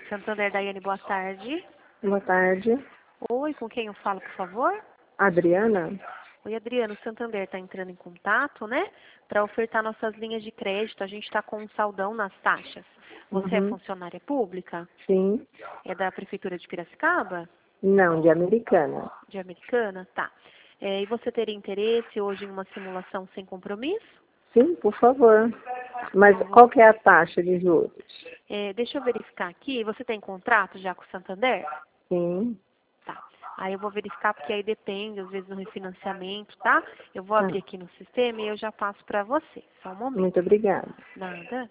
Santander, Daiane, boa tarde. Boa tarde. Oi, com quem eu falo, por favor? Adriana? Oi, Adriano, o Santander está entrando em contato, né? Para ofertar nossas linhas de crédito. A gente está com um saldão nas taxas. Você é funcionária pública? Sim. É da Prefeitura de Piracicaba? Não, de Americana. De Americana? Tá. E você teria interesse hoje em uma simulação sem compromisso? Sim, por favor. Mas Então, qual que é a taxa de juros? deixa eu verificar aqui. Você tem contrato já com o Santander? Sim. Tá. Aí eu vou verificar, porque aí depende, às vezes, no refinanciamento, tá? Eu vou abrir aqui no sistema e eu já passo para você. Só um momento. Muito obrigada. Nada.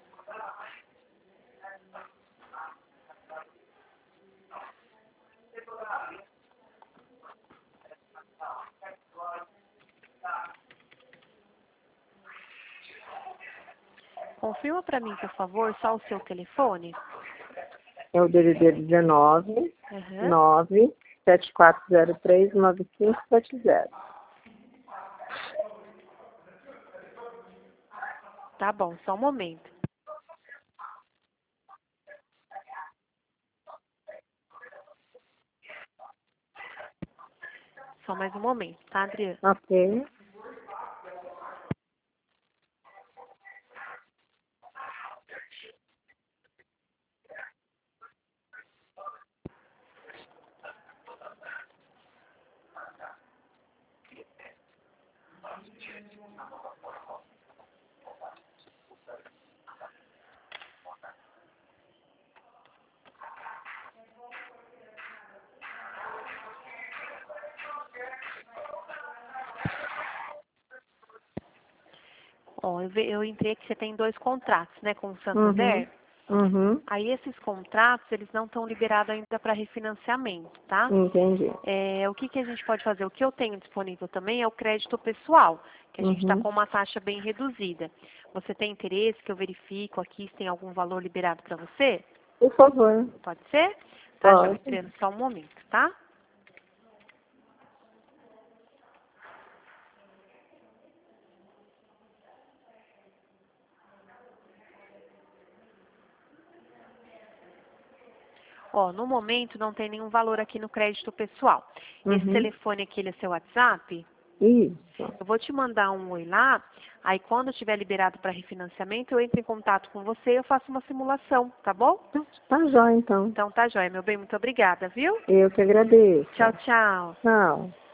Confirma para mim, por favor, só o seu telefone. É o DDD 19 Aham. 974039570. Tá bom, só um momento. Só mais um momento, tá, Adriana? Ok. Ó, eu entrei aqui, você tem 2 contratos, né, com o Santander. Aí esses contratos, eles não estão liberados ainda para refinanciamento, tá? Entendi. O que a gente pode fazer? O que eu tenho disponível também é o crédito pessoal, que a gente está com uma taxa bem reduzida. Você tem interesse que eu verifico aqui se tem algum valor liberado para você? Por favor. Pode ser? Tá, Pode. joia, Adriano, só um momento, tá? Ó, no momento não tem nenhum valor aqui no crédito pessoal. Esse telefone aqui, ele é seu WhatsApp? Isso. Eu vou te mandar um oi lá, aí quando estiver liberado para refinanciamento, eu entro em contato com você e eu faço uma simulação, tá bom? Tá jóia, então. Então tá joia, meu bem, muito obrigada, viu? Eu que agradeço. Tchau, tchau. Tchau.